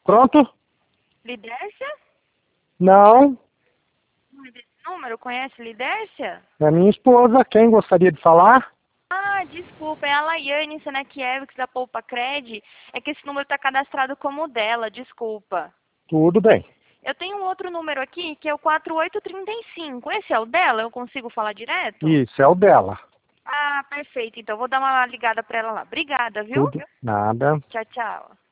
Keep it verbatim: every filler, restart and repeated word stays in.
Pronto? Lidércia? Não, Não é desse número? Conhece Lidércia? é minha esposa. Quem gostaria de falar? Ah, desculpa, é a Laiane Senakiewicz da Poupa Cred. É que esse número está cadastrado como dela, desculpa. Tudo bem. Eu tenho um outro número aqui, que é o quatro oito três cinco. Esse é o dela? Eu consigo falar direto? Isso, é o dela. Ah, perfeito. Então, vou dar uma ligada para ela lá. Obrigada, viu? Tudo. Nada. Tchau, tchau.